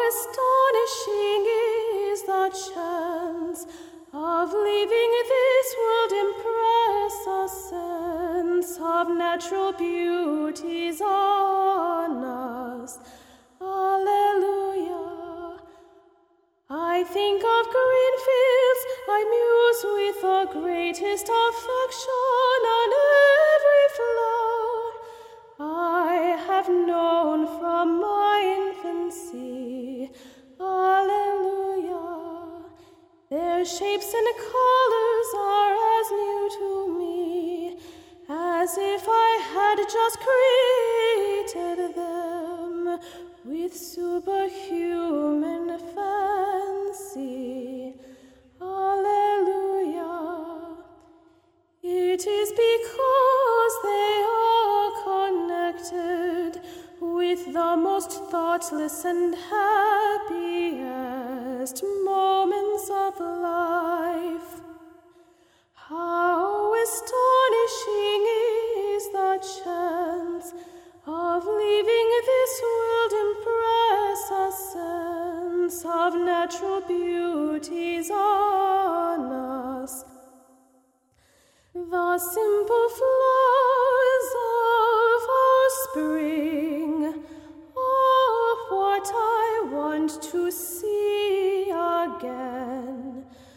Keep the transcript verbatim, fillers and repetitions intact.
astonishing is the chance of leaving this world, impress a sense of natural beauties on us. Alleluia. I think of green fields, I muse with the greatest affection on every flower I have known from my infancy. Alleluia. Their shapes and colors are as new to me as if I had just created them with superhuman fancy. Alleluia. It is because they are connected with the most thoughtless and happiest moments of life. How astonishing is the chance of leaving this world, impress a sense of natural beauties on us. The simple flowers of our spring are what I want to see again.